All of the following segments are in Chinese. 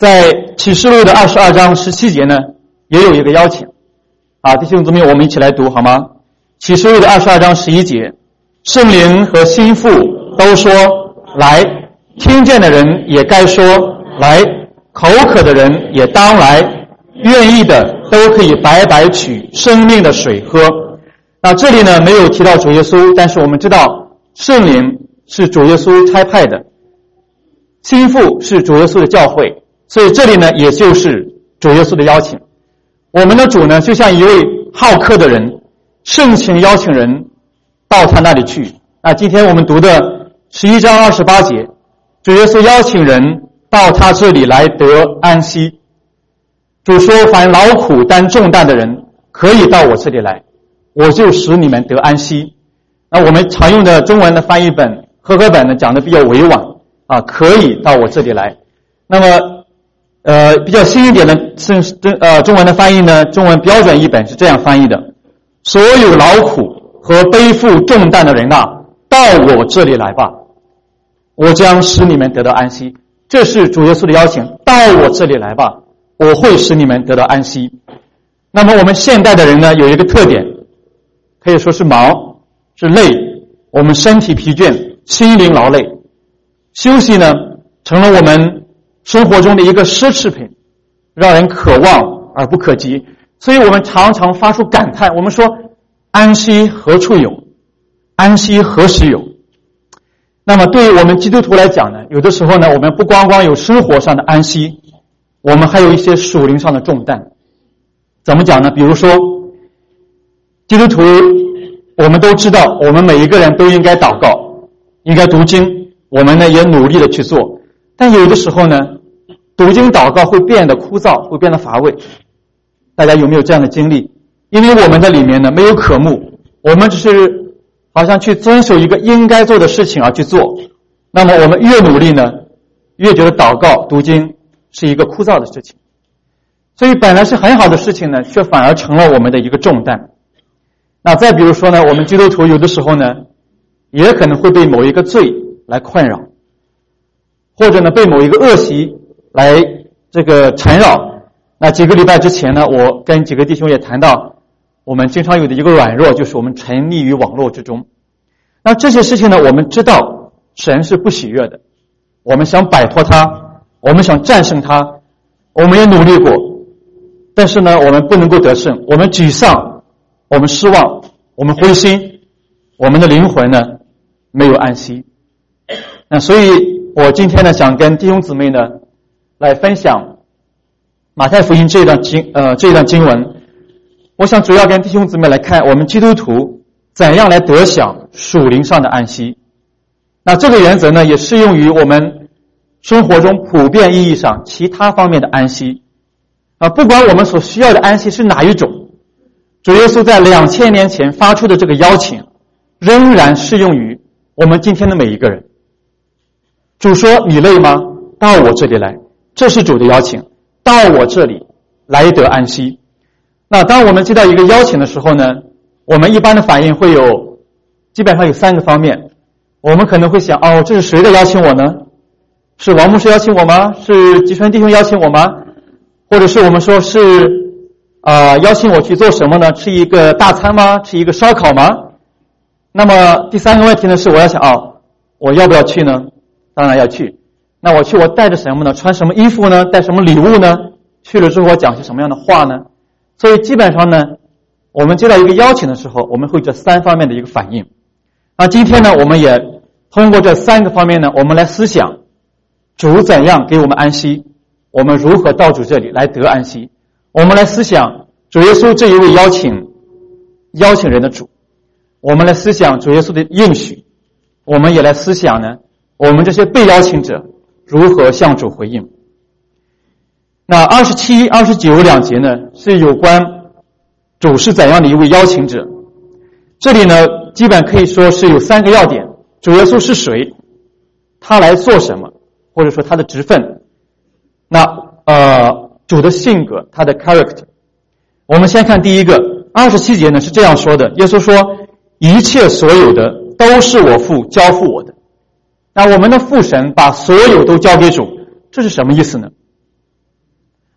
在启示录的22章17节呢，也有一个邀请弟兄姊妹，我们一起来读好吗？启示录的22章11节，圣灵和心腹都说来，听见的人也该说来，口渴的人也当来，愿意的都可以白白取生命的水喝。那这里呢没有提到主耶稣，但是我们知道圣灵是主耶稣差派的，心腹是主耶稣的教会，所以这里呢也就是主耶稣的邀请。我们的主呢就像一位好客的人，盛情邀请人到他那里去。那今天我们读的11章28节，主耶稣邀请人到他这里来得安息。主说，凡劳苦担重担的人可以到我这里来，我就使你们得安息。那我们常用的中文的翻译本和合本呢讲的比较委婉可以到我这里来。那么比较新一点的中文的翻译呢，中文标准译本是这样翻译的：所有劳苦和背负重担的人到我这里来吧，我将使你们得到安息。这是主耶稣的邀请，到我这里来吧，我会使你们得到安息。那么我们现代的人呢有一个特点，可以说是忙，是累，我们身体疲倦，心灵劳累，休息呢成了我们生活中的一个奢侈品，让人渴望而不可及。所以我们常常发出感叹，我们说安息何处有，安息何时有。那么对于我们基督徒来讲呢，有的时候呢我们不光光有生活上的安息，我们还有一些属灵上的重担。怎么讲呢？比如说基督徒我们都知道，我们每一个人都应该祷告，应该读经，我们呢也努力的去做。但有的时候呢读经祷告会变得枯燥，会变得乏味。大家有没有这样的经历？因为我们的里面呢没有渴慕，我们只是好像去遵守一个应该做的事情而去做，那么我们越努力呢越觉得祷告读经是一个枯燥的事情。所以本来是很好的事情呢，却反而成了我们的一个重担。那再比如说呢，我们基督徒有的时候呢也可能会被某一个罪来困扰，或者呢被某一个恶习来缠绕。那几个礼拜之前呢，我跟几个弟兄也谈到，我们经常有的一个软弱，就是我们沉溺于网络之中。那这些事情呢，我们知道神是不喜悦的，我们想摆脱它，我们想战胜它，我们也努力过，但是呢我们不能够得胜，我们沮丧，我们失望，我们灰心，我们的灵魂呢没有安息。那所以我今天呢想跟弟兄姊妹呢来分享马太福音这一段经文。我想主要跟弟兄姊妹来看我们基督徒怎样来得享属灵上的安息。那这个原则呢也适用于我们生活中普遍意义上其他方面的安息不管我们所需要的安息是哪一种，主耶稣在2000年前发出的这个邀请仍然适用于我们今天的每一个人。主说，你累吗？到我这里来，这是主的邀请，到我这里来得安息。那当我们接到一个邀请的时候呢，我们一般的反应会有基本上有3个方面。我们可能会想，这是谁的邀请我呢？是王牧师邀请我吗？是吉川弟兄邀请我吗？或者是我们说是邀请我去做什么呢？吃一个大餐吗？吃一个烧烤吗？那么第3个问题呢是我要想我要不要去呢？当然要去。那我去我带着什么呢？穿什么衣服呢？带什么礼物呢？去了之后我讲些什么样的话呢？所以基本上呢我们接到一个邀请的时候，我们会这3方面的一个反应。那今天呢我们也通过这3个方面呢，我们来思想主怎样给我们安息，我们如何到主这里来得安息。我们来思想主耶稣这一位邀请人的主，我们来思想主耶稣的应许，我们也来思想呢我们这些被邀请者如何向主回应。那27、29两节呢是有关主是怎样的一位邀请者。这里呢基本可以说是有3个要点：主耶稣是谁，他来做什么，或者说他的职分，那主的性格，他的 character。 我们先看第一个27节呢是这样说的，耶稣说，一切所有的都是我父交付我的。那我们的父神把所有都交给主，这是什么意思呢？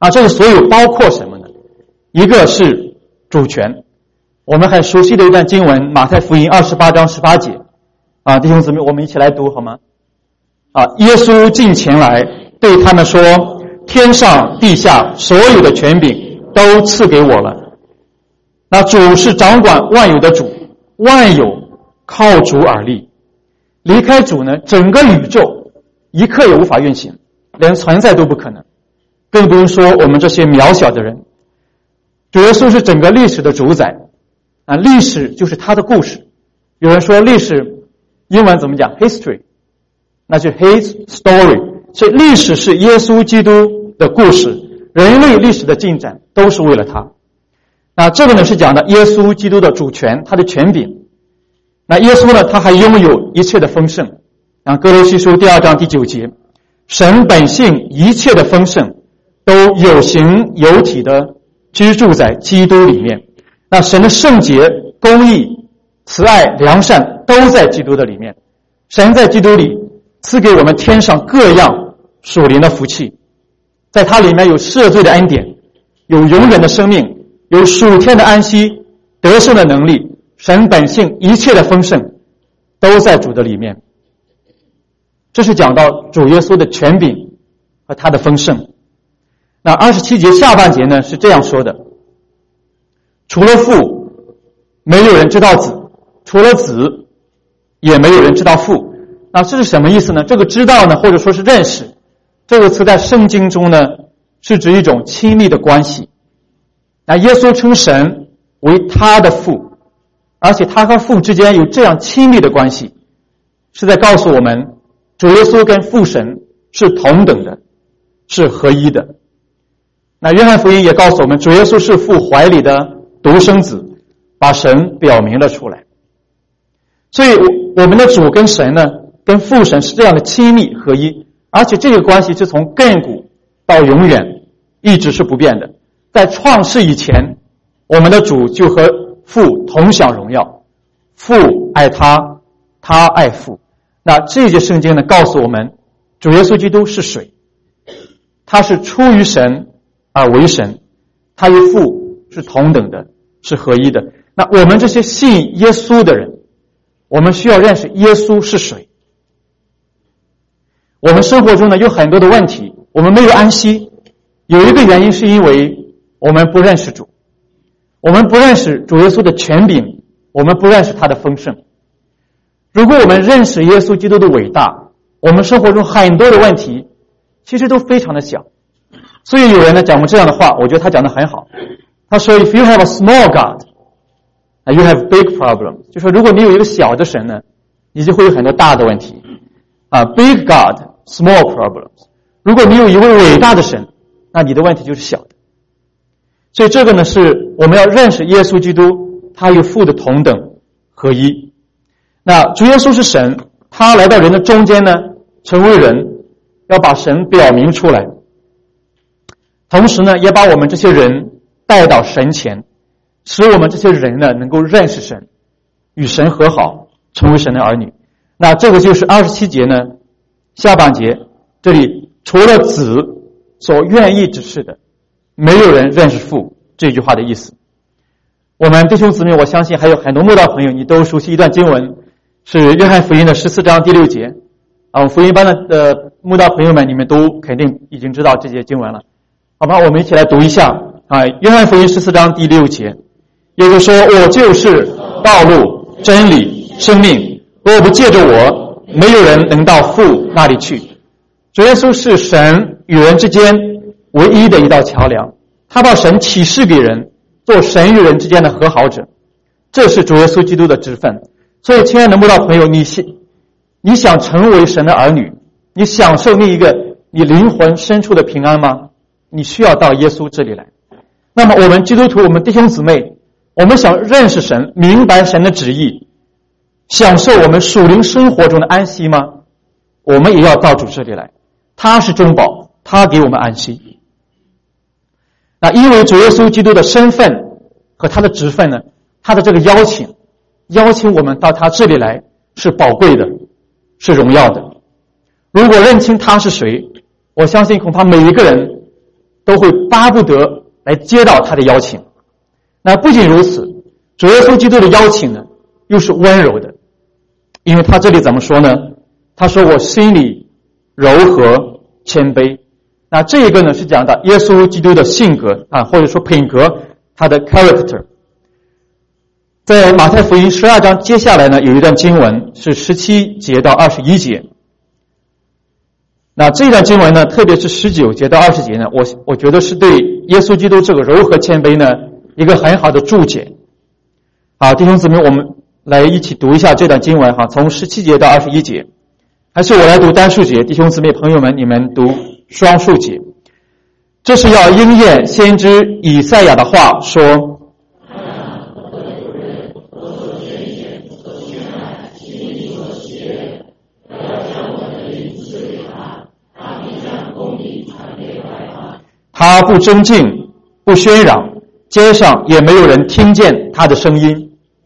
这个所有包括什么呢？一个是主权，我们很熟悉的一段经文，马太福音28章18节弟兄姊妹，我们一起来读好吗？耶稣近前来对他们说，天上地下所有的权柄都赐给我了。那主是掌管万有的主，万有靠主而立，离开主呢，整个宇宙一刻也无法运行，连存在都不可能，更不用说我们这些渺小的人。主耶稣是整个历史的主宰历史就是他的故事。有人说历史英文怎么讲 history， 那就 his story， 所以历史是耶稣基督的故事，人类历史的进展都是为了他。那这个呢是讲的耶稣基督的主权，他的权柄。那耶稣呢，他还拥有一切的丰盛哥罗西书2章9节，神本性一切的丰盛都有形有体的居住在基督里面。那神的圣洁、公义、慈爱、良善都在基督的里面。神在基督里赐给我们天上各样属灵的福气，在它里面有赦罪的恩典，有永远的生命，有属天的安息，得胜的能力，神本性一切的丰盛都在主的里面。这是讲到主耶稣的权柄和他的丰盛。那27节下半节呢是这样说的，除了父没有人知道子，除了子也没有人知道父。那这是什么意思呢？这个知道呢，或者说是认识，这个词在圣经中呢是指一种亲密的关系。那耶稣称神为他的父，而且他和父之间有这样亲密的关系，是在告诉我们主耶稣跟父神是同等的，是合一的。那约翰福音也告诉我们，主耶稣是父怀里的独生子，把神表明了出来。所以我们的主跟神呢，跟父神是这样的亲密合一，而且这个关系是从亘古到永远一直是不变的。在创世以前，我们的主就和父同享荣耀，父爱他，他爱父。那这节圣经呢告诉我们，主耶稣基督是水，他是出于神而为神，他与父是同等的，是合一的。那我们这些信耶稣的人，我们需要认识耶稣是水。我们生活中呢有很多的问题，我们没有安息，有一个原因是因为我们不认识主，我们不认识主耶稣的权柄，我们不认识他的丰盛。如果我们认识耶稣基督的伟大，我们生活中很多的问题其实都非常的小。所以有人呢讲过这样的话，我觉得他讲得很好。他说 If you have a small God, you have big problems， 就说如果你有一个小的神呢，你就会有很多大的问题Big God, small problems。 如果你有一位伟大的神，那你的问题就是小的。所以这个呢是我们要认识耶稣基督，他与父的同等合一。那主耶稣是神，他来到人的中间呢，成为人，要把神表明出来，同时呢也把我们这些人带到神前，使我们这些人呢能够认识神，与神和好，成为神的儿女。那这个就是27节呢下半节，这里除了子所愿意指示的，没有人认识父，这句话的意思。我们弟兄姊妹，我相信还有很多慕道朋友你都熟悉一段经文，是约翰福音的14章第6节福音班的慕道朋友们，你们都肯定已经知道这节经文了，好吧？我们一起来读一下约翰福音14章第6节，耶稣说，我就是道路、真理、生命，若不借着我，没有人能到父那里去。主耶稣是神与人之间唯一的一道桥梁，他把神启示给人，做神与人之间的和好者，这是主耶稣基督的职分。所以亲爱的慕道朋友，你想成为神的儿女，你享受那一个你灵魂深处的平安吗？你需要到耶稣这里来。那么我们基督徒，我们弟兄姊妹，我们想认识神，明白神的旨意，享受我们属灵生活中的安息吗？我们也要到主这里来，他是中保，他给我们安息。那因为主耶稣基督的身份和他的职分呢，他的这个邀请我们到他这里来是宝贵的，是荣耀的。如果认清他是谁，我相信恐怕每一个人都会巴不得来接到他的邀请。那不仅如此，主耶稣基督的邀请呢，又是温柔的，因为他这里怎么说呢？他说我心里柔和谦卑。那这一个呢，是讲到耶稣基督的性格或者说品格，他的 character。在马太福音12章接下来呢，有一段经文是17节到21节。那这段经文呢，特别是19节到20节呢，我觉得是对耶稣基督这个柔和谦卑呢一个很好的注解。好，弟兄姊妹，我们来一起读一下这段经文从17节到21节。还是我来读单数节，弟兄姊妹朋友们，你们读双数节。这是要应验先知以赛亚的话说，他不争竞，不喧嚷，街上也没有人听见他的声音。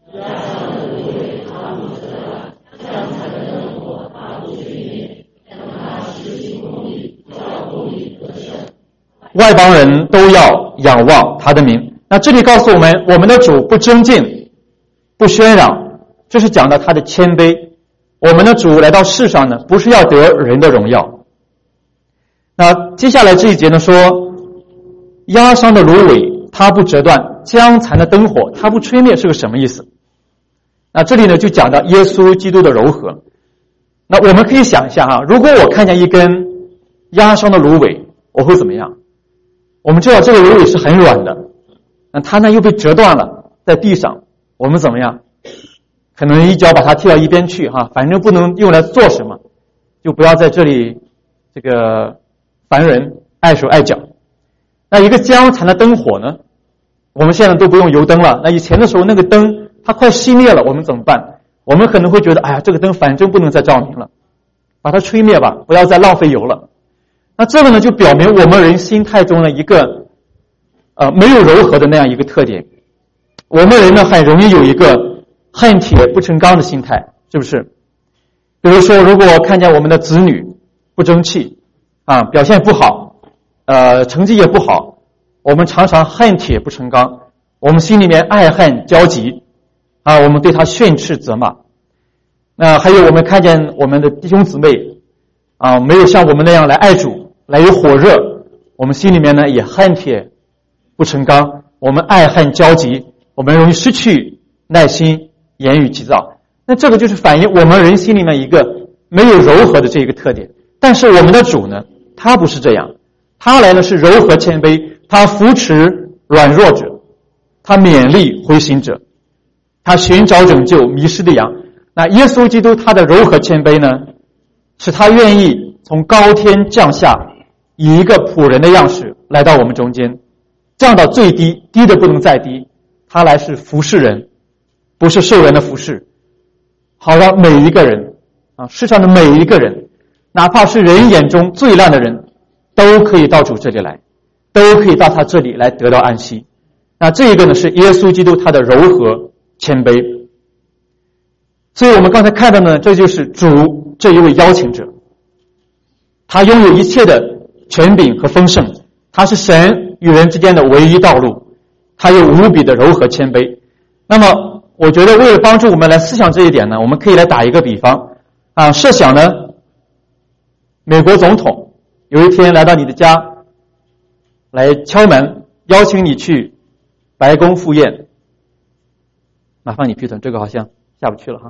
外邦人都要仰望他的名。那这里告诉我们，我们的主不争竞，不喧嚷，这是讲到他的谦卑。我们的主来到世上呢，不是要得人的荣耀。那接下来这一节呢说，压伤的芦苇它不折断，将残的灯火它不吹灭，是个什么意思？那这里呢就讲到耶稣基督的柔和。那我们可以想一下如果我看见一根压伤的芦苇，我会怎么样？我们知道这个芦苇是很软的，那它呢又被折断了，在地上，我们怎么样？可能一脚把它踢到一边去反正不能用来做什么，就不要在这里这个烦人，碍手碍脚。那一个将残的灯火呢，我们现在都不用油灯了，那以前的时候那个灯它快熄灭了，我们怎么办？我们可能会觉得，哎呀，这个灯反正不能再照明了，把它吹灭吧，不要再浪费油了。那这个呢就表明我们人心态中的一个没有柔和的那样一个特点。我们人呢很容易有一个恨铁不成钢的心态，是不是？比如说，如果看见我们的子女不争气表现不好，成绩也不好，我们常常恨铁不成钢，我们心里面爱恨交集我们对他训斥责骂。那还有我们看见我们的弟兄姊妹没有像我们那样来爱主，来有火热，我们心里面呢也恨铁不成钢，我们爱恨交集，我们容易失去耐心，言语急躁。那这个就是反映我们人心里面一个没有柔和的这一个特点。但是我们的主呢，他不是这样，他来的是柔和谦卑，他扶持软弱者，他勉励灰心者，他寻找拯救迷失的羊。那耶稣基督他的柔和谦卑呢，是他愿意从高天降下，以一个仆人的样式来到我们中间，降到最低，低的不能再低，他来是服侍人，不是受人的服侍，好让每一个人世上的每一个人，哪怕是人眼中最烂的人，都可以到主这里来，都可以到他这里来得到安息。那这一个呢是耶稣基督他的柔和谦卑。所以我们刚才看到呢，这就是主这一位邀请者，他拥有一切的权柄和丰盛，他是神与人之间的唯一道路，他有无比的柔和谦卑。那么我觉得为了帮助我们来思想这一点呢，我们可以来打一个比方设想呢，美国总统有一天来到你的家来敲门，邀请你去白宫赴宴。麻烦你批准，这个好像下不去了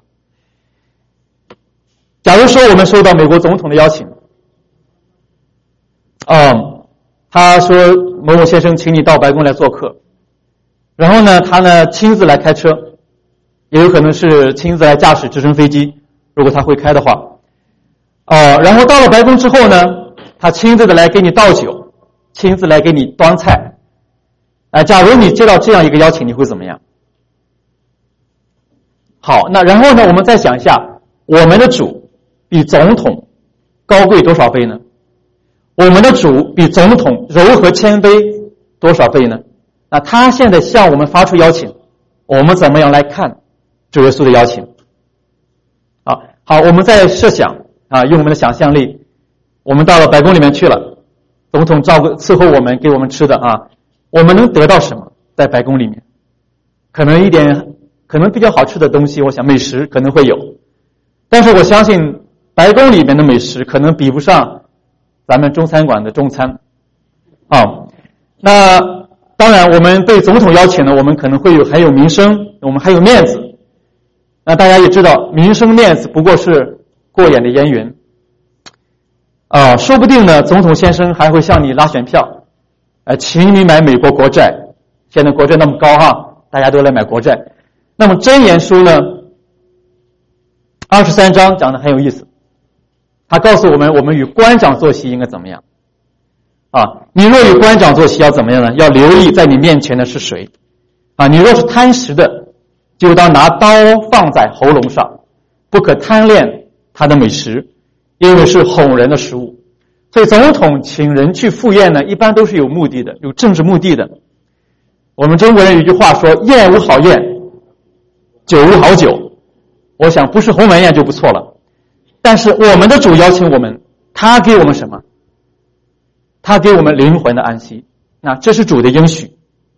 假如说我们收到美国总统的邀请，他说某某先生请你到白宫来做客，然后呢他呢亲自来开车，也有可能是亲自来驾驶直升飞机，如果他会开的话然后到了白宫之后呢，他亲自的来给你倒酒，亲自来给你端菜假如你接到这样一个邀请，你会怎么样？好，那然后呢我们再想一下，我们的主比总统高贵多少倍呢？我们的主比总统柔和谦卑多少倍呢？那他现在向我们发出邀请，我们怎么样来看主耶稣的邀请？好，我们再设想用我们的想象力，我们到了白宫里面去了总统伺候我们，给我们吃的啊，我们能得到什么？在白宫里面，可能比较好吃的东西，我想美食可能会有，但是我相信白宫里面的美食可能比不上咱们中餐馆的中餐啊。那当然，我们被总统邀请呢，我们可能会还有名声，我们还有面子。那大家也知道，名声面子不过是过眼的烟云啊，说不定呢，总统先生还会向你拉选票，请你买美国国债。现在国债那么高哈，大家都来买国债。那么箴言书呢，23章讲的很有意思，他告诉我们，我们与官长坐席应该怎么样啊？你若与官长坐席要怎么样呢？要留意在你面前的是谁啊？你若是贪食的，就当拿刀放在喉咙上，不可贪恋他的美食，因为是哄人的食物。所以总统请人去赴宴呢，一般都是有目的的，有政治目的的。我们中国人有一句话说，宴无好宴，酒无好酒。我想不是鸿门宴就不错了。但是我们的主邀请我们，他给我们什么？他给我们灵魂的安息。那这是主的应许。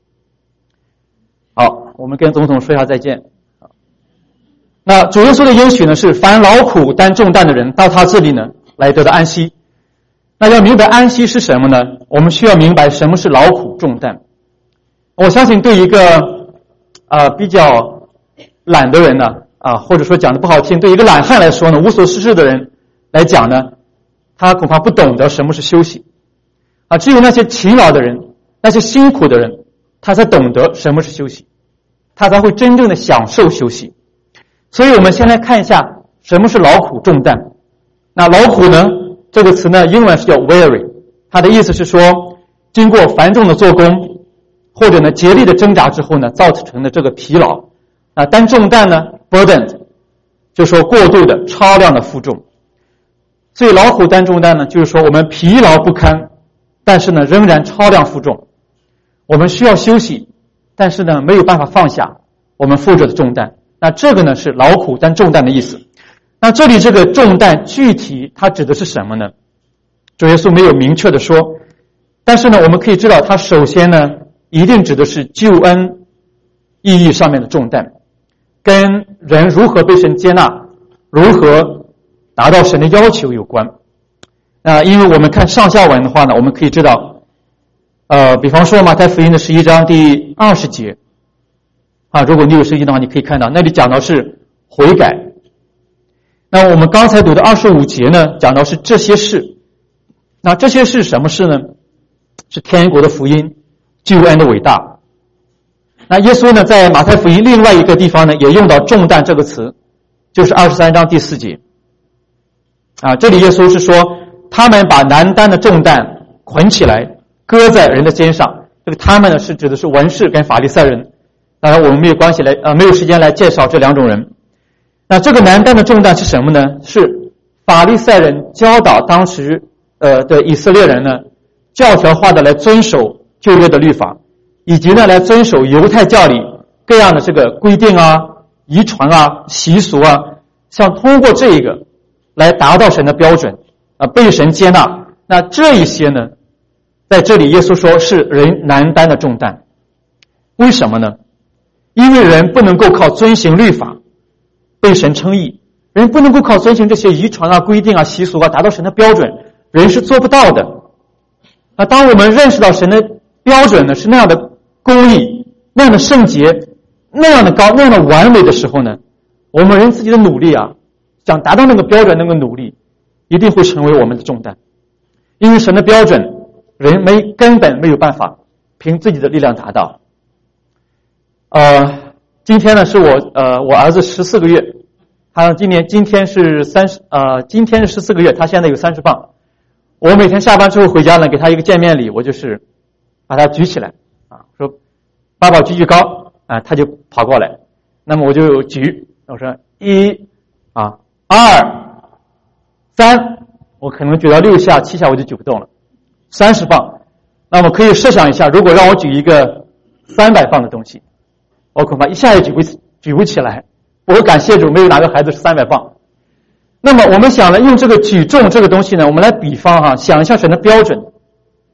好，我们跟总统说一下再见。那主耶稣的应许呢，是凡劳苦担重担的人到他这里呢来得到安息。那要明白安息是什么呢？我们需要明白什么是劳苦重担。我相信对一个比较懒的人呢或者说讲的不好听，对一个懒汉来说呢，无所事事的人来讲呢，他恐怕不懂得什么是休息只有那些勤劳的人，那些辛苦的人，他才懂得什么是休息，他才会真正的享受休息。所以我们先来看一下什么是劳苦重担。那劳苦呢，这个词呢，英文是叫 weary， 它的意思是说经过繁重的做工或者呢竭力的挣扎之后呢，造成的这个疲劳担重担呢 burden， 就说过度的超量的负重。所以劳苦担重担呢，就是说我们疲劳不堪，但是呢仍然超量负重。我们需要休息，但是呢没有办法放下我们负着的重担。那这个呢是劳苦担重担的意思。那这里这个重担具体它指的是什么呢？主耶稣没有明确的说，但是呢我们可以知道，它首先呢一定指的是救恩意义上面的重担，跟人如何被神接纳，如何达到神的要求有关。因为我们看上下文的话呢，我们可以知道比方说马太福音的11章第20节如果你有圣经的话，你可以看到那里讲到是悔改。那我们刚才读的25节呢，讲到是这些事。那这些事什么事呢？是天国的福音，救恩的伟大。那耶稣呢，在马太福音另外一个地方呢，也用到重担这个词，就是23章第4节。这里耶稣是说，他们把难担的重担捆起来，搁在人的肩上。这个他们呢，是指的是文士跟法利赛人。当然我们没有时间来介绍这两种人。那这个难担的重担是什么呢？是法利赛人教导当时的以色列人呢，教条化的来遵守旧约的律法，以及呢来遵守犹太教里各样的这个规定遗传习俗想通过这个来达到神的标准被神接纳。那这一些呢，在这里耶稣说是人难担的重担。为什么呢？因为人不能够靠遵行律法被神称义，人不能够靠遵行这些遗传规定习俗达到神的标准，人是做不到的。当我们认识到神的标准呢是那样的公义，那样的圣洁，那样的高，那样的完美的时候呢，我们人自己的努力想达到那个标准，那个努力一定会成为我们的重担。因为神的标准人根本没有办法凭自己的力量达到。今天呢是我儿子14个月，他今天是14个月，他现在有30磅。我每天下班之后回家呢，给他一个见面礼，我就是把他举起来说爸爸举高他就跑过来。那么我就举，我说1、2、3，我可能举到6下7下我就举不动了，30磅。那么可以设想一下，如果让我举一个300磅的东西，我恐怕一下也举不起来。我感谢主，没有哪个孩子是300磅。那么我们想呢，用这个举重这个东西呢，我们来比方想一下神的标准。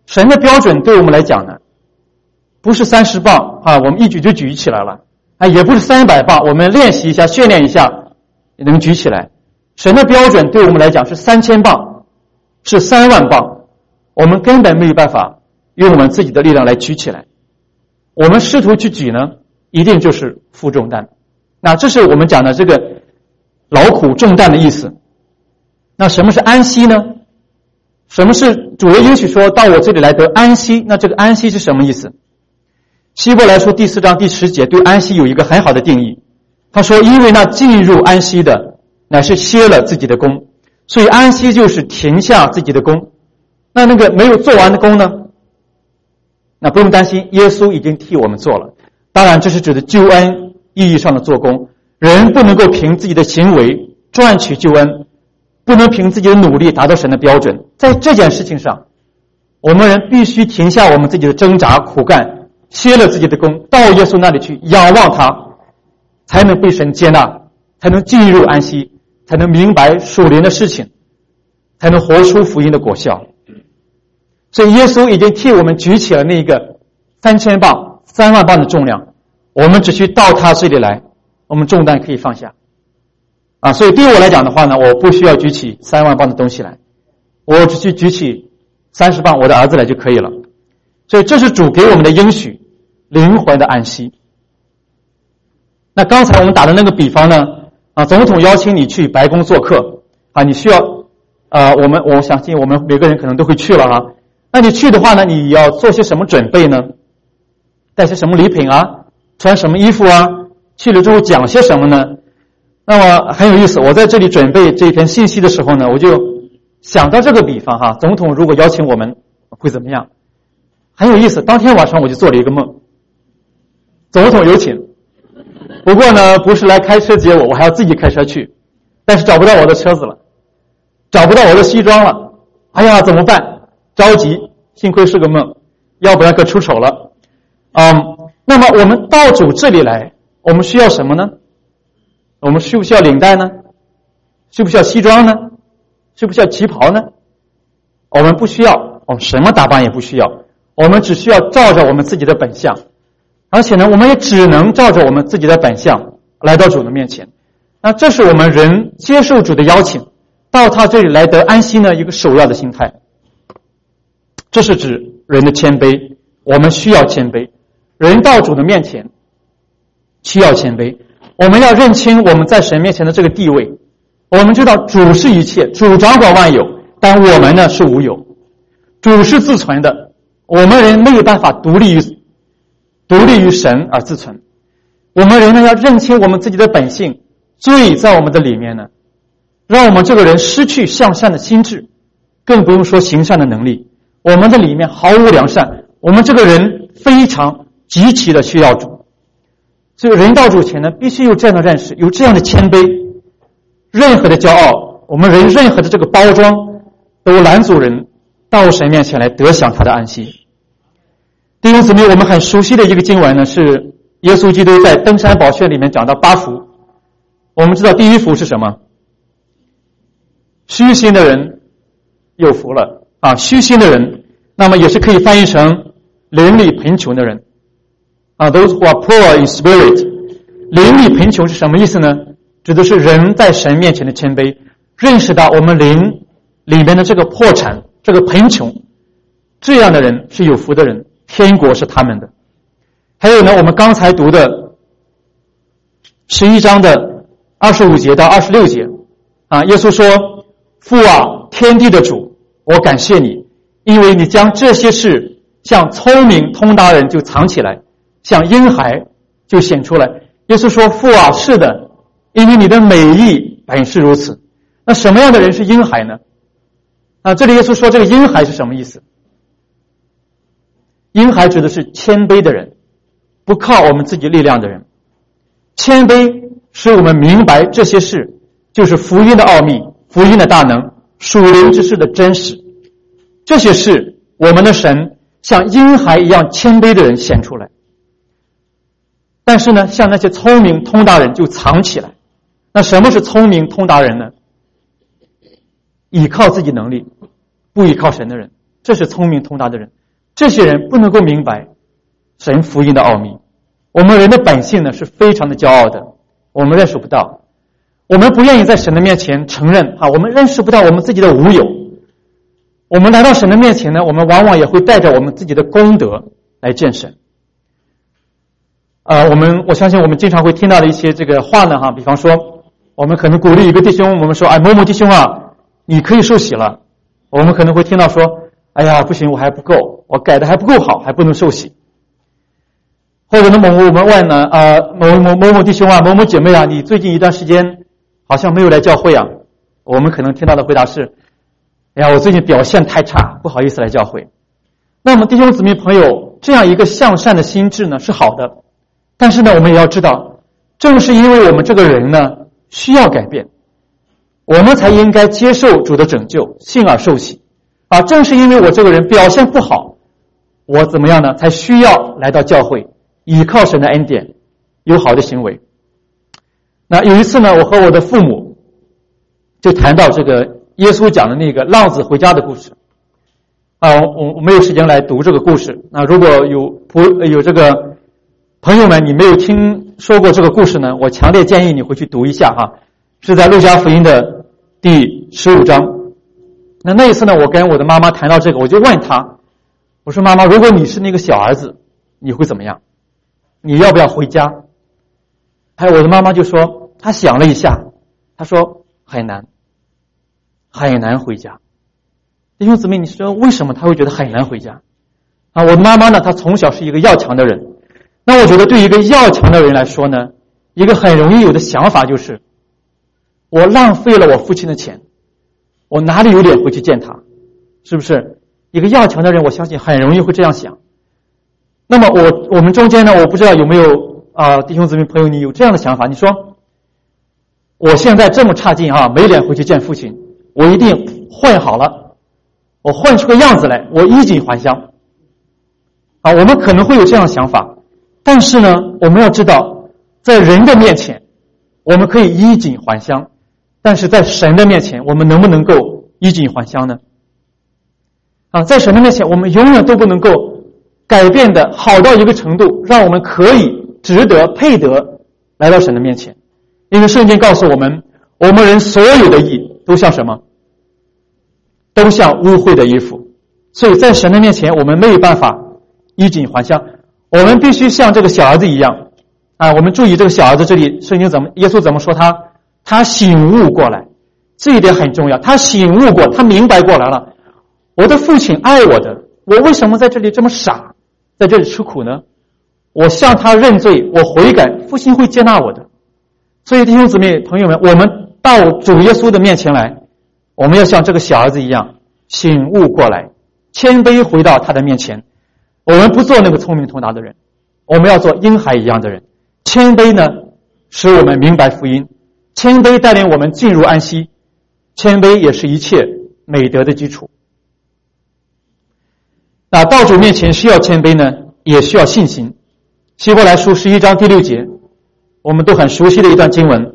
神的标准对我们来讲呢，不是30磅啊，我们一举就举起来了啊，也不是300磅，我们练习一下、训练一下也能举起来。神的标准对我们来讲是3000磅，是3万磅，我们根本没有办法用我们自己的力量来举起来。我们试图去举呢，一定就是负重担。那这是我们讲的这个劳苦重担的意思。那什么是安息呢？什么是主耶稣说到我这里来得安息？那这个安息是什么意思？希伯来书第4章第10节对安息有一个很好的定义。他说，因为那进入安息的乃是歇了自己的工，所以安息就是停下自己的工。那个没有做完的工呢？那不用担心，耶稣已经替我们做了。当然这是指的救恩意义上的做工，人不能够凭自己的行为赚取救恩，不能凭自己的努力达到神的标准。在这件事情上，我们人必须停下我们自己的挣扎苦干，歇了自己的工，到耶稣那里去仰望他，才能被神接纳，才能进入安息，才能明白属灵的事情，才能活出福音的果效。所以耶稣已经替我们举起了那个3000磅、3万磅的重量，我们只需到他这里来，我们重担可以放下啊。所以对我来讲的话呢，我不需要举起3万磅的东西来，我只需举起30磅我的儿子来就可以了。所以这是主给我们的应许，灵魂的安息。那刚才我们打的那个比方呢，总统邀请你去白宫做客啊，你需要我相信我们每个人可能都会去了啊。那你去的话呢，你要做些什么准备呢？带些什么礼品啊？穿什么衣服啊？去了之后讲些什么呢？那么很有意思，我在这里准备这篇信息的时候呢，我就想到这个比方哈，总统如果邀请我们会怎么样？很有意思，当天晚上我就做了一个梦，总统有请，不过呢不是来开车接我，我还要自己开车去，但是找不到我的车子了，找不到我的西装了，哎呀怎么办？着急，幸亏是个梦，要不然可出丑了。那么我们到主这里来，我们需要什么呢？我们需不需要领带呢？需不需要西装呢？需不需要旗袍呢？我们不需要，我们什么打扮也不需要，我们只需要照着我们自己的本相，而且呢，我们也只能照着我们自己的本相来到主的面前。那这是我们人接受主的邀请，到他这里来得安息呢一个首要的心态。这是指人的谦卑，我们需要谦卑。人到主的面前需要谦卑，我们要认清我们在神面前的这个地位。我们知道主是一切，主掌管万有，但我们呢是无有。主是自存的，我们人没有办法独立于神而自存。我们人呢要认清我们自己的本性，罪在我们的里面呢，让我们这个人失去向善的心智，更不用说行善的能力。我们的里面毫无良善，我们这个人非常极其的需要主。所以人到主前呢，必须有这样的认识，有这样的谦卑。任何的骄傲，我们人任何的这个包装，都拦阻人到神面前来得享他的安息。弟兄姊妹，我们很熟悉的一个经文呢，是耶稣基督在登山宝训里面讲到8福。我们知道第一福是什么？虚心的人有福了啊！虚心的人，那么也是可以翻译成灵里贫穷的人啊。Those who are poor in spirit， 灵里贫穷是什么意思呢？指的是人在神面前的谦卑，认识到我们灵里面的这个破产，这个贫穷，这样的人是有福的人，天国是他们的。还有呢，我们刚才读的11章的25节到26节啊，耶稣说：父啊，天地的主，我感谢你，因为你将这些事像聪明通达人就藏起来，像婴孩就显出来。耶稣说：父啊，是的，因为你的美意本是如此。那什么样的人是婴孩呢？这里耶稣说这个婴孩是什么意思？婴孩指的是谦卑的人，不靠我们自己力量的人。谦卑使我们明白这些事就是福音的奥秘，福音的大能，属灵之事的真实。这些事我们的神像婴孩一样谦卑的人显出来，但是呢，像那些聪明通达人就藏起来。那什么是聪明通达人呢？依靠自己能力，不依靠神的人，这是聪明通达的人。 这些人不能够明白神福音的奥秘。我们人的本性呢是非常的骄傲的，我们认识不到，我们不愿意在神的面前承认我们认识不到我们自己的无有。我们来到神的面前呢，我们往往也会带着我们自己的功德来见神。我相信我们经常会听到的一些这个话呢比方说我们可能鼓励一个弟兄，我们说某某弟兄你可以受洗了。我们可能会听到说不行，我还不够，我改的还不够好，还不能受洗。或者呢我们问呢某某弟兄某某姐妹你最近一段时间好像没有来教会我们可能听到的回答是我最近表现太差，不好意思来教会。那么弟兄姊妹朋友，这样一个向善的心智呢是好的，但是呢我们也要知道，正是因为我们这个人呢需要改变，我们才应该接受主的拯救，信而受洗。正是因为我这个人表现不好，我怎么样呢？才需要来到教会，依靠神的恩典，有好的行为。那有一次呢，我和我的父母就谈到这个耶稣讲的那个浪子回家的故事。我没有时间来读这个故事。那如果有这个朋友们你没有听说过这个故事呢，我强烈建议你回去读一下是在路加福音的第15章。那一次呢，我跟我的妈妈谈到这个，我就问她，我说妈妈，如果你是那个小儿子，你会怎么样？你要不要回家？我的妈妈就说，她想了一下，她说很难回家。弟兄姊妹，你说为什么她会觉得很难回家？我的妈妈呢，她从小是一个要强的人。那我觉得对于一个要强的人来说呢，一个很容易有的想法就是，我浪费了我父亲的钱，我哪里有脸回去见他？是不是？一个要强的人，我相信很容易会这样想。那么我们中间呢，我不知道有没有弟兄姊妹朋友，你有这样的想法？你说我现在这么差劲没脸回去见父亲，我一定混好了，我混出个样子来，我衣锦还乡。我们可能会有这样的想法，但是呢，我们要知道，在人的面前，我们可以衣锦还乡，但是在神的面前，我们能不能够衣锦还乡呢？在神的面前，我们永远都不能够改变的好到一个程度，让我们可以值得配得来到神的面前。因为圣经告诉我们，我们人所有的义都像什么？都像污秽的衣服。所以在神的面前，我们没有办法衣锦还乡，我们必须像这个小儿子一样我们注意这个小儿子这里圣经耶稣怎么说他醒悟过来，这一点很重要。他醒悟过，他明白过来了，我的父亲爱我的，我为什么在这里这么傻，在这里吃苦呢？我向他认罪，我悔改，父亲会接纳我的。所以弟兄姊妹朋友们，我们到主耶稣的面前来，我们要像这个小儿子一样醒悟过来，谦卑回到他的面前。我们不做那个聪明通达的人，我们要做婴孩一样的人。谦卑呢，使我们明白福音，谦卑带领我们进入安息，谦卑也是一切美德的基础。那到主面前需要谦卑呢，也需要信心。希伯来书11章第6节，我们都很熟悉的一段经文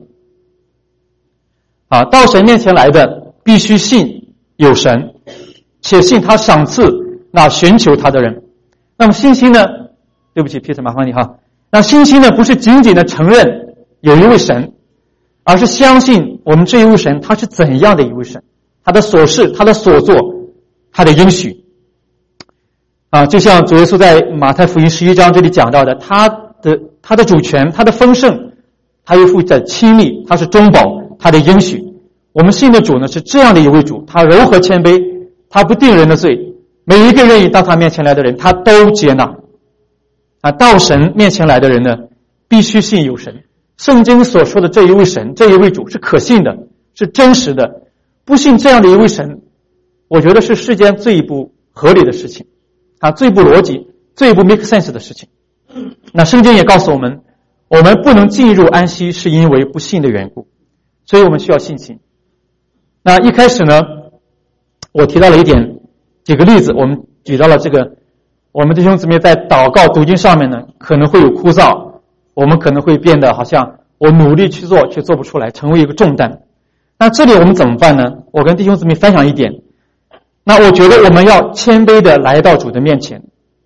到神面前来的必须信有神，且信他赏赐那寻求他的人。那么信心呢，对不起 Peter 麻烦你那信心呢，不是仅仅的承认有一位神，而是相信我们这一位神他是怎样的一位神，他的所事，他的所作，他的应许就像主耶稣在马太福音11章这里讲到的，他的主权，他的丰盛，他又负责亲密，他是中保，他的应许。我们信的主呢是这样的一位主，他柔和谦卑，他不定人的罪，每一个愿意到他面前来的人他都接纳到神面前来的人呢，必须信有神。圣经所说的这一位神，这一位主是可信的，是真实的。不信这样的一位神，我觉得是世间最不合理的事情最不逻辑，最不 make sense 的事情。那圣经也告诉我们，我们不能进入安息是因为不信的缘故，所以我们需要信心。那一开始呢，我提到了几个例子，我们举到了这个我们弟兄姊妹在祷告读经上面呢，可能会有枯燥，我们可能会变得好像我努力去做却做不出来，成为一个重担。那这里我们怎么办呢？我跟弟兄姊妹分享一点。那我觉得我们要谦卑的来到主的面前，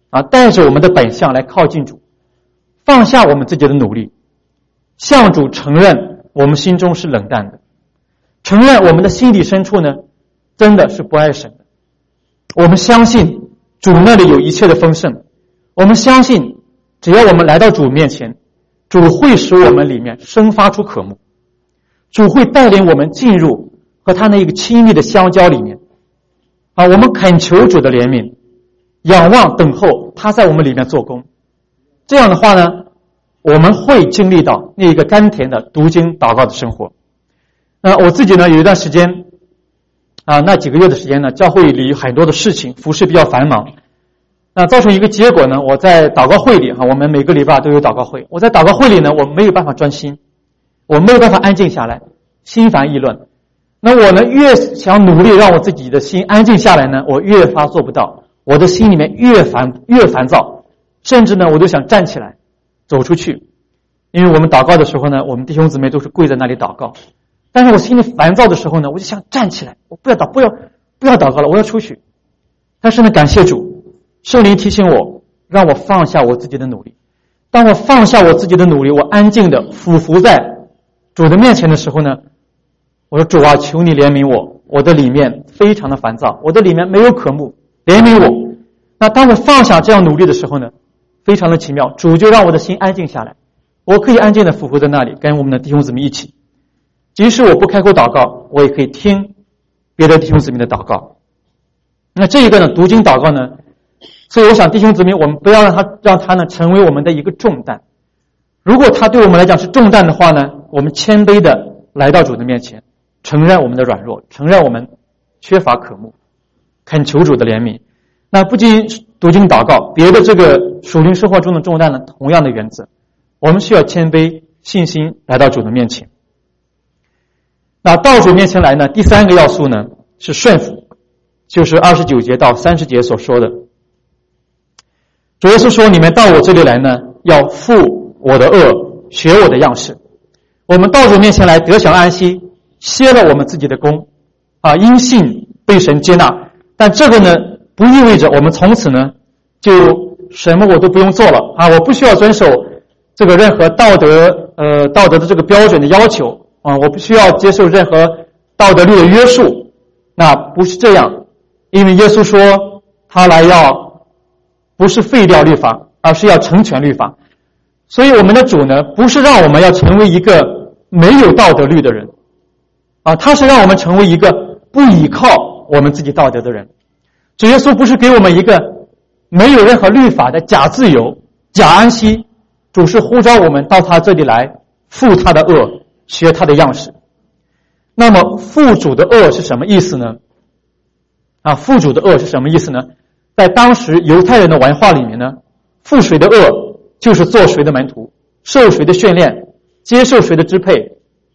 带着我们的本相来靠近主，放下我们自己的努力，向主承认我们心中是冷淡的，承认我们的心底深处呢，真的是不爱神的。我们相信主那里有一切的丰盛，我们相信只要我们来到主面前，主会使我们里面生发出渴慕，主会带领我们进入和他那个亲密的相交里面。我们恳求主的怜悯，仰望等候他在我们里面做工。这样的话呢，我们会经历到那个甘甜的读经祷告的生活。我自己呢有一段时间那几个月的时间呢，教会里很多的事情，服事比较繁忙，造成一个结果呢，我在祷告会里我们每个礼拜都有祷告会，我在祷告会里呢，我没有办法专心，我没有办法安静下来，心烦意乱。那我呢越想努力让我自己的心安静下来呢，我越发做不到，我的心里面越烦躁，甚至呢我都想站起来走出去。因为我们祷告的时候呢，我们弟兄姊妹都是跪在那里祷告，但是我心里烦躁的时候呢，我就想站起来，我不要祷告了，我要出去。但是呢，感谢主，圣灵提醒我，让我放下我自己的努力。当我放下我自己的努力，我安静的俯伏在主的面前的时候呢，我说主啊，求你怜悯我，我的里面非常的烦躁，我的里面没有渴慕，怜悯我。那当我放下这样努力的时候呢，非常的奇妙，主就让我的心安静下来，我可以安静的俯伏在那里，跟我们的弟兄姊妹一起，即使我不开口祷告，我也可以听别的弟兄姊妹的祷告。那这一个呢，读经祷告呢，所以我想弟兄姊妹，我们不要让它呢成为我们的一个重担。如果它对我们来讲是重担的话呢，我们谦卑的来到主的面前，承认我们的软弱，承认我们缺乏渴慕，恳求主的怜悯。那不仅读经祷告，别的这个属灵生活中的重担呢，同样的原则，我们需要谦卑信心来到主的面前。那到主面前来呢，第三个要素呢是顺服，就是29节到30节所说的。主耶稣说，你们到我这里来呢，要负我的恶，学我的样式。我们到主面前来得享安息，歇了我们自己的功因信被神接纳。但这个呢不意味着我们从此呢就什么我都不用做了我不需要遵守这个任何道德的这个标准的要求我不需要接受任何道德律的约束。那不是这样，因为耶稣说他来要不是废掉律法，而是要成全律法。所以我们的主呢，不是让我们要成为一个没有道德律的人他是让我们成为一个不依靠我们自己道德的人。主耶稣不是给我们一个没有任何律法的假自由、假安息，主是呼召我们到他这里来，负他的恶，学他的样式。那么负主的恶是什么意思呢？负主的恶是什么意思呢？在当时犹太人的文化里面呢，负谁的恶就是做谁的门徒，受谁的训练，接受谁的支配，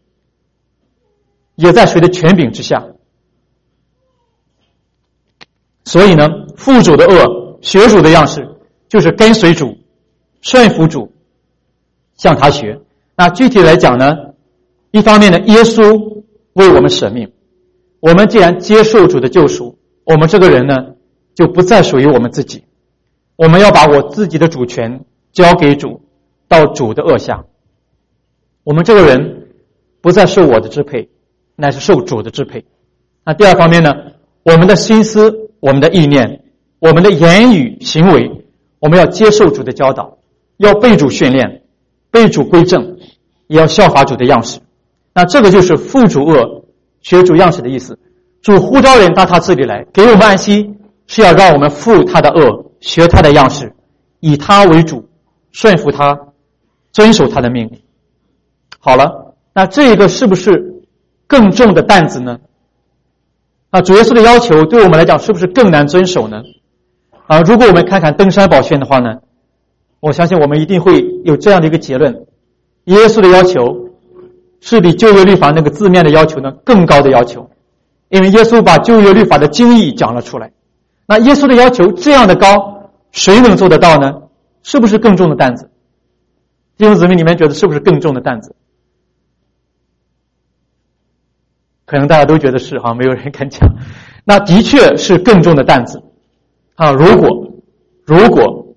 也在谁的权柄之下。所以呢，负主的恶，学主的样式，就是跟随主，顺服主，向他学。那具体来讲呢，一方面呢，耶稣为我们舍命，我们既然接受主的救赎，我们这个人呢就不再属于我们自己，我们要把我自己的主权交给主，到主的恶下。我们这个人不再受我的支配，乃是受主的支配。那第二方面呢，我们的心思，我们的意念，我们的言语行为，我们要接受主的教导，要被主训练，被主归正，也要效法主的样式。那这个就是负主恶，学主样式的意思。主呼召人到他这里来，给我们安息，是要让我们负他的恶，学他的样式，以他为主，顺服他，遵守他的命令。好了，那这个是不是更重的担子呢？主耶稣的要求对我们来讲是不是更难遵守呢？如果我们看看登山宝训的话呢，我相信我们一定会有这样的一个结论：耶稣的要求是比旧约律法那个字面的要求呢更高的要求，因为耶稣把旧约律法的精义讲了出来。那耶稣的要求这样的高，谁能做得到呢？是不是更重的担子？弟兄姊妹，你们觉得是不是更重的担子？可能大家都觉得是没有人敢讲。那的确是更重的担子如果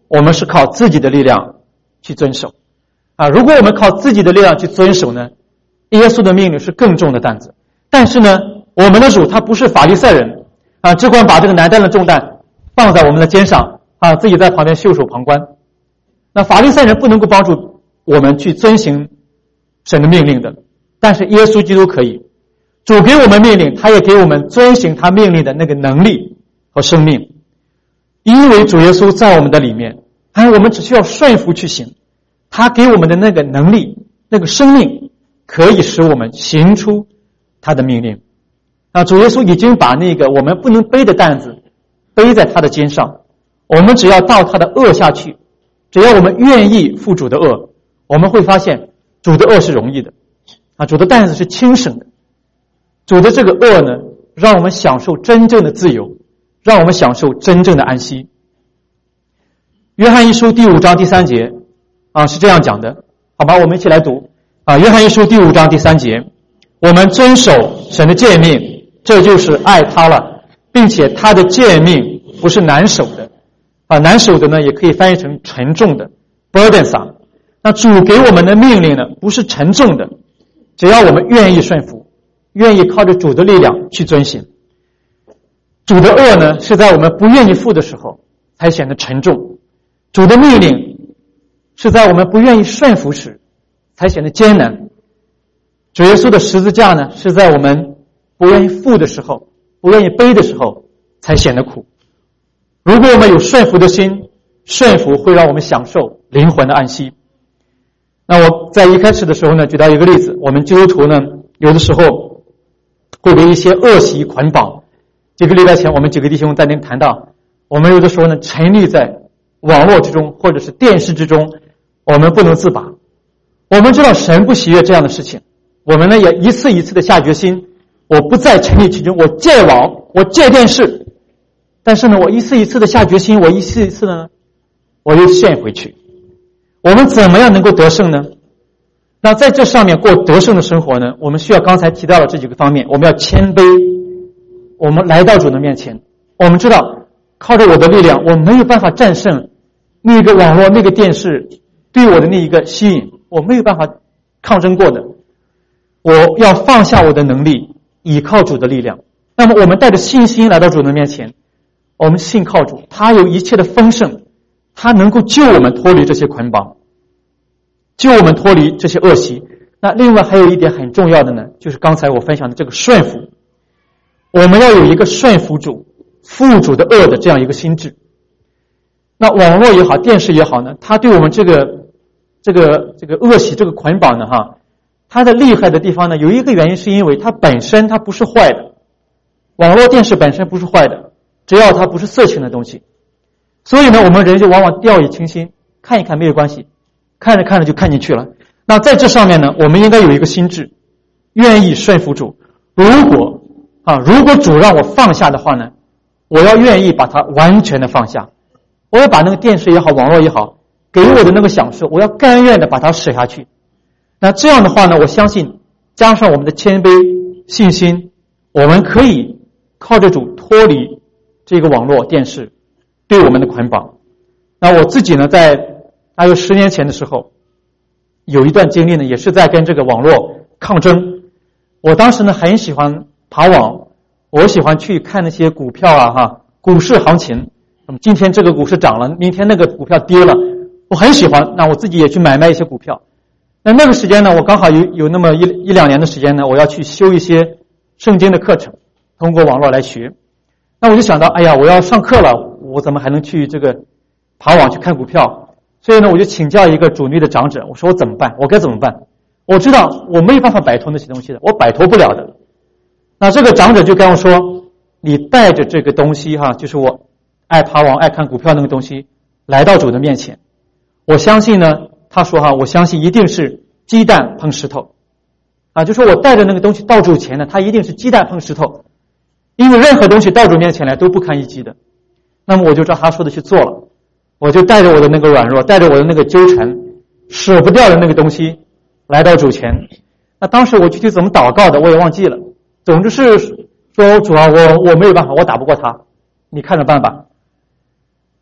我们是靠自己的力量去遵守如果我们靠自己的力量去遵守呢，耶稣的命令是更重的担子。但是呢，我们的主他不是法利赛人只管把这个难担的重担放在我们的肩上自己在旁边袖手旁观。那法利赛人不能够帮助我们去遵行神的命令的，但是耶稣基督可以。主给我们命令，他也给我们遵行他命令的那个能力和生命。因为主耶稣在我们的里面，我们只需要顺服去行，他给我们的那个能力，那个生命可以使我们行出他的命令。主耶稣已经把那个我们不能背的担子背在他的肩上，我们只要到他的恶下去，只要我们愿意负主的恶，我们会发现主的恶是容易的主的担子是轻省的。主的这个恶呢，让我们享受真正的自由，让我们享受真正的安息。约翰一书第5章第3节是这样讲的，好吧，我们一起来读约翰一书第5章第3节，我们遵守神的诫命，这就是爱他了，并且他的诫命不是难守的难守的呢也可以翻译成沉重的 burdensome。 那主给我们的命令呢不是沉重的，只要我们愿意顺服，愿意靠着主的力量去遵行。主的恶呢是在我们不愿意负的时候才显得沉重，主的命令是在我们不愿意顺服时才显得艰难。主耶稣的十字架呢是在我们不愿意负的时候，不愿意背的时候才显得苦。如果我们有顺服的心，顺服会让我们享受灵魂的安息。那我在一开始的时候呢举到一个例子，我们基督徒呢有的时候会被一些恶习捆绑。几个礼拜前我们几个弟兄在那里谈到，我们有的时候呢沉溺在网络之中或者是电视之中，我们不能自拔。我们知道神不喜悦这样的事情，我们呢也一次一次的下决心，我不再沉溺其中，我戒网，我戒电视。但是呢我一次一次的下决心，我一次一次的呢我又陷回去。我们怎么样能够得胜呢？那在这上面过得胜的生活呢，我们需要刚才提到了这几个方面。我们要谦卑，我们来到主的面前，我们知道靠着我的力量我没有办法战胜那个网络那个电视对我的那一个吸引，我没有办法抗争过的。我要放下我的能力，倚靠主的力量。那么我们带着信心来到主的面前，我们信靠主，他有一切的丰盛，他能够救我们脱离这些捆绑，救我们脱离这些恶习。那另外还有一点很重要的呢，就是刚才我分享的这个顺服。我们要有一个顺服主、负主的恶的这样一个心智。那网络也好，电视也好呢，它对我们这个恶习这个捆绑呢它的厉害的地方呢，有一个原因是因为它本身它不是坏的，网络电视本身不是坏的，只要它不是色情的东西。所以呢我们人就往往掉以轻心，看一看没有关系，看着看着就看进去了。那在这上面呢，我们应该有一个心智，愿意顺服主。如果主让我放下的话呢，我要愿意把它完全的放下。我要把那个电视也好，网络也好，给我的那个享受，我要甘愿的把它舍下去。那这样的话呢，我相信加上我们的谦卑信心，我们可以靠着主脱离这个网络电视对我们的捆绑。那我自己呢，在大约10年前的时候，有一段经历呢，也是在跟这个网络抗争。我当时呢很喜欢爬网，我喜欢去看那些股票股市行情。那么今天这个股市涨了，明天那个股票跌了，我很喜欢。那我自己也去买卖一些股票。那个时间呢，我刚好有那么一两年的时间呢，我要去修一些圣经的课程，通过网络来学。那我就想到，哎呀，我要上课了，我怎么还能去这个爬网去看股票？所以呢，我就请教一个主内的长者，我说我怎么办？我该怎么办？我知道我没有办法摆脱那些东西的，我摆脱不了的。那这个长者就跟我说，你带着这个东西就是我爱爬网爱看股票那个东西来到主的面前。我相信呢，他说我相信一定是鸡蛋碰石头就说我带着那个东西到主前呢，他一定是鸡蛋碰石头，因为任何东西到主面前来都不堪一击的。那么我就照他说的去做了，我就带着我的那个软弱，带着我的那个纠缠舍不掉的那个东西来到主前。那当时我具体怎么祷告的我也忘记了，总之是说主啊，我没有办法，我打不过他，你看着办吧。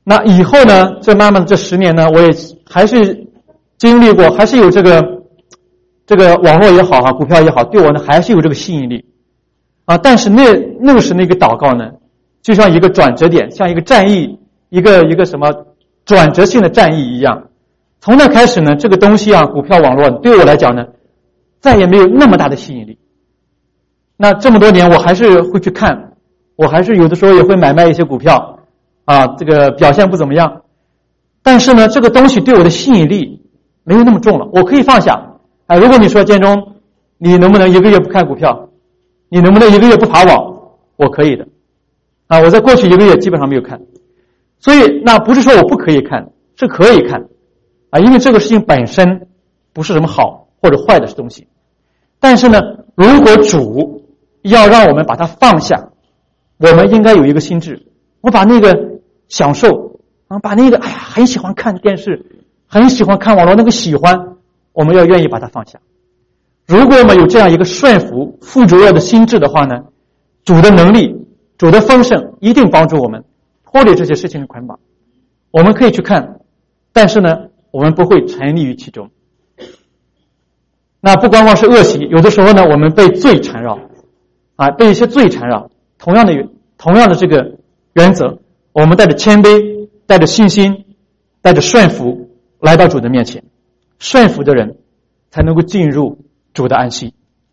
那以后呢，这慢慢的这10年呢，我也还是经历过，还是有这个网络也好哈，股票也好，对我呢还是有这个吸引力啊。但是那个时那个祷告呢，就像一个转折点，像一个战役，一个什么转折性的战役一样。从那开始呢，这个东西啊，股票网络对我来讲呢，再也没有那么大的吸引力。那这么多年，我还是会去看，我还是有的时候也会买卖一些股票啊，这个表现不怎么样。但是呢，这个东西对我的吸引力没有那么重了，我可以放下啊。如果你说建中，你能不能1个月不看股票？你能不能1个月不爬网？我可以的啊。我在过去1个月基本上没有看，所以那不是说我不可以看，是可以看啊，因为这个事情本身不是什么好或者坏的东西。但是呢，如果主要让我们把它放下，我们应该有一个心智，我把那个享受啊，把那个很喜欢看电视，很喜欢看网络那个喜欢，我们要愿意把它放下。如果我们有这样一个顺服负主恶的心智的话呢，主的能力，主的丰盛一定帮助我们脱离这些事情的捆绑。我们可以去看，但是呢，我们不会沉溺于其中。那不光光是恶习，有的时候呢，我们被罪缠绕啊，被一些罪缠绕。同样的这个原则，我们带着谦卑，带着信心，带着顺服来到主的面前。顺服的人才能够进入主的安息。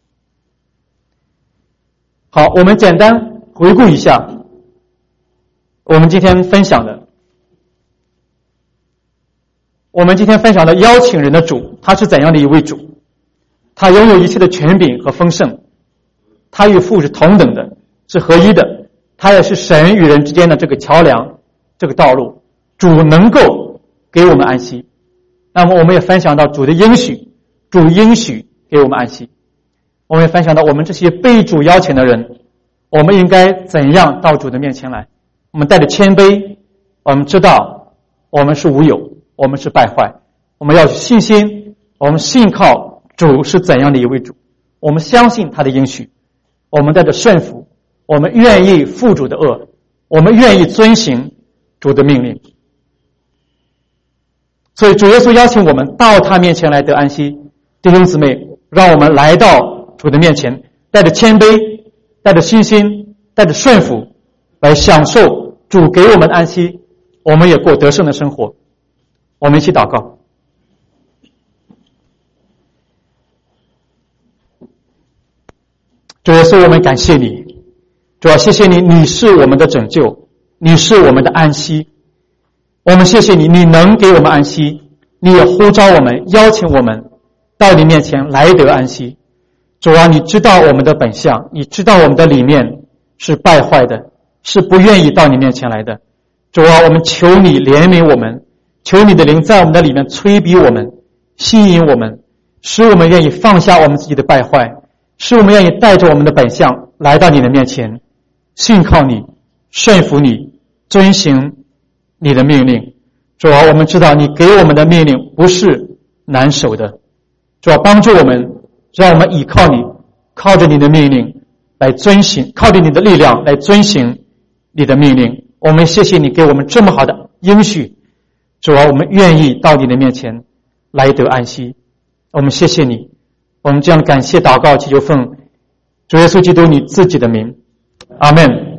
好，我们简单回顾一下我们今天分享的邀请人的主，他是怎样的一位主？他拥有一切的权柄和丰盛，他与父是同等的，是合一的，他也是神与人之间的这个桥梁，这个道路。主能够给我们安息。那么我们也分享到主的应许，主应许给我们安息。我们也分享到我们这些被主邀请的人，我们应该怎样到主的面前来。我们带着谦卑，我们知道我们是无有，我们是败坏，我们要有信心，我们信靠主是怎样的一位主，我们相信他的应许，我们带着顺服，我们愿意负主的恶，我们愿意遵行主的命令。所以主耶稣邀请我们到他面前来得安息。弟兄姊妹，让我们来到主的面前，带着谦卑，带着信心，带着顺服，来享受主给我们的安息，我们也过得胜的生活。我们一起祷告。主耶稣，我们感谢你，主要谢谢你，你是我们的拯救，你是我们的安息。我们谢谢你，你能给我们安息，你也呼召我们，邀请我们到你面前来得安息。主啊，你知道我们的本相，你知道我们的里面是败坏的，是不愿意到你面前来的。主啊，我们求你怜悯我们，求你的灵在我们的里面催逼我们，吸引我们，使我们愿意放下我们自己的败坏，使我们愿意带着我们的本相来到你的面前，信靠你，顺服你，遵行你的命令。主啊，我们知道你给我们的命令不是难守的。主啊，帮助我们，让我们倚靠你，靠着你的命令来遵行，靠着你的力量来遵行你的命令。我们谢谢你给我们这么好的应许。主啊，我们愿意到你的面前来得安息。我们谢谢你，我们这样感谢祷告祈求奉主耶稣基督你自己的名，阿们。